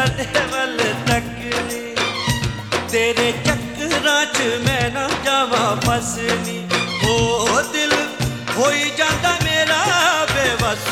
साडे वल तकनी, तेरे चक्करां च मैं ना जावां फसनी। ओ दिल होई जांदा मेरा बेबस,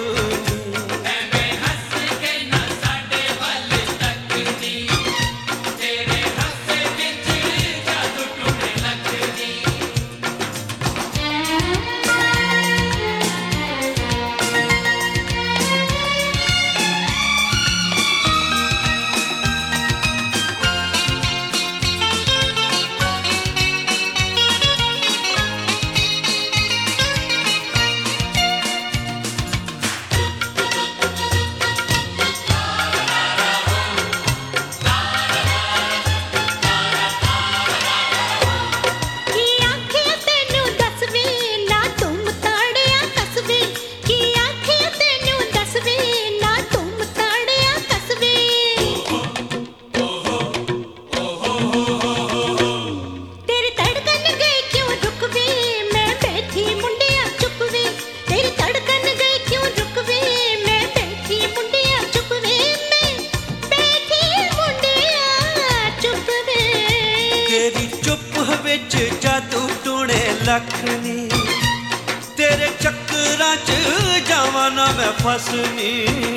विच जादू टूणे लखनी, तेरे चक्करां च जावां ना मैं फसनी।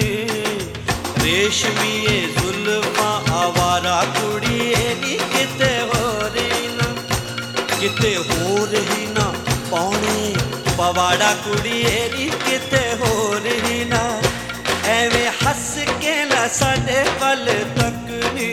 रेशमीए जुल्फां आवारा कुड़िए नी किते होर ही ना, किते होर ही ना पौने पवाड़ा कुड़िए नी किते होर ही ना। एवें हस के ना साडे वल तकनी,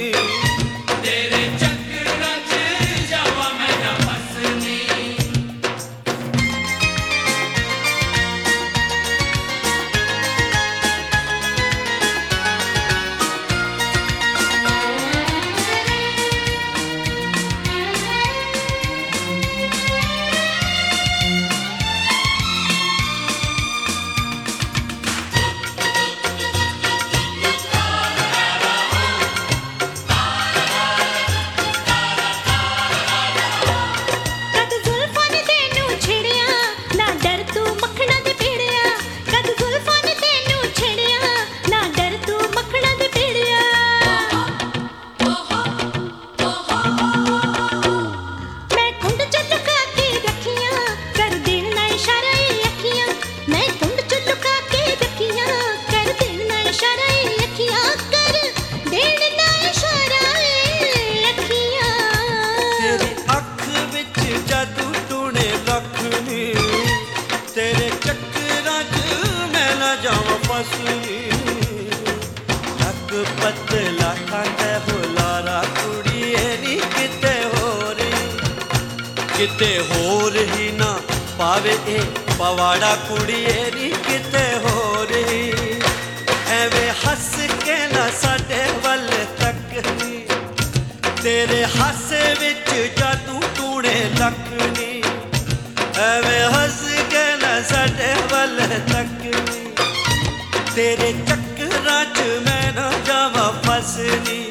तेरे चक्करां च मैं ना जावां फसनी। नक पतला खांदा हुलारा कुड़िए नी किते होर ही ना पावे ए पवाड़ा कुड़िए नी किते होर ही। एवें हस के ना साडे वल तकनी, तेरे हासे विच जादू टूणे लखनी। एवें हस के ना साडे वल तकनी, तेरे चक्करां च मैं ना जावां फसनी।